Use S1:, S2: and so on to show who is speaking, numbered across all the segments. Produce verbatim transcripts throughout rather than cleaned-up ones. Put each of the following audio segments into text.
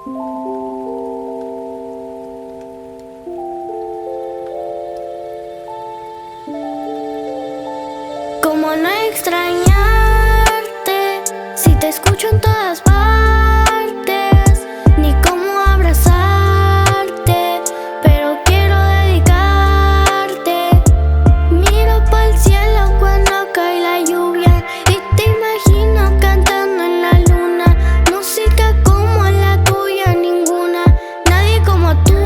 S1: ¿Cómo no extrañarte si te escucho en todas partes? Ni cómo abrazarte, pero quiero dedicarte. Miro pa'l cielo cuando cae la lluvia y te imagino cantando en la luna. Música como la tuya, ninguna, nadie como tú.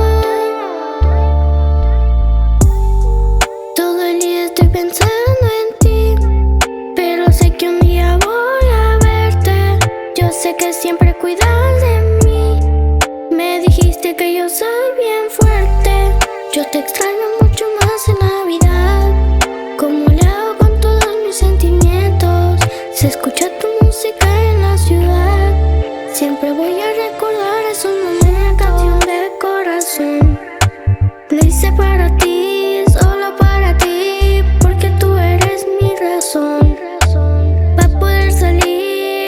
S1: Todo el día estoy pensando que siempre cuidas de mí. Me dijiste que yo soy bien fuerte. Yo te extraño mucho más en Navidad. ¿Cómo le hago con todos mis sentimientos? Se escucha tu música en la ciudad. Siempre voy a recordar esos momentos. Canción de corazón la hice para ti, solo para ti, porque tú eres mi razón para poder salir.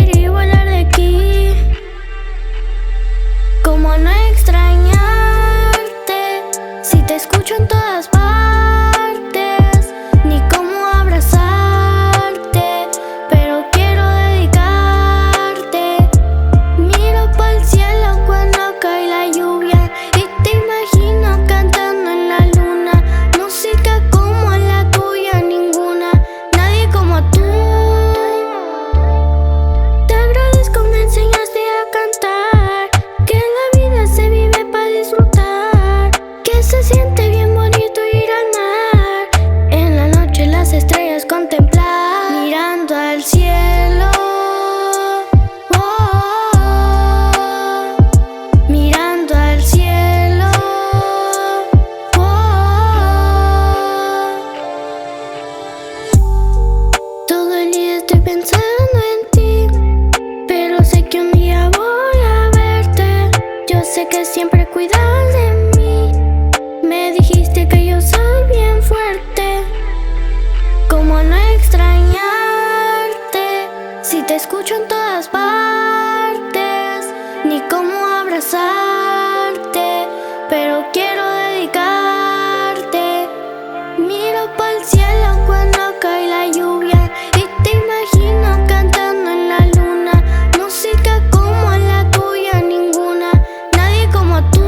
S1: ¿Cómo no extrañarte si te escucho en todas partes? Ni cómo abrazarte, pero quiero dedicarte. Miro pa'l cielo cuando cae la lluvia y te imagino cantando en la luna. Música como la tuya, ninguna, nadie como tú. Te agradezco, me enseñaste a cantar. Se siente bien bonito ir al mar, en la noche las estrellas contemplar, mirando al cielo, oh, oh, oh, mirando al cielo, oh, oh, oh. Todo el día estoy pensando en ti, pero sé que un día voy a verte. Yo sé que siempre cuidas de mí. Me dijiste que yo soy bien fuerte. ¿Cómo no extrañarte si te escucho en todas partes? Ni cómo abrazarte, pero quiero dedicarte. Miro pa'l cielo cuando cae la lluvia y te imagino cantando en la luna. Música como la tuya, ninguna, nadie como tú.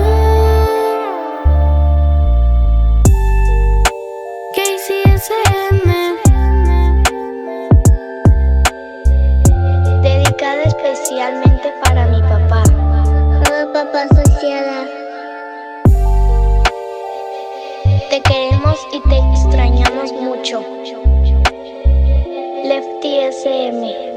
S2: Dedicada especialmente para mi papá.
S3: Hola, papá asociada.
S2: Te queremos y te extrañamos mucho. Lefty S M.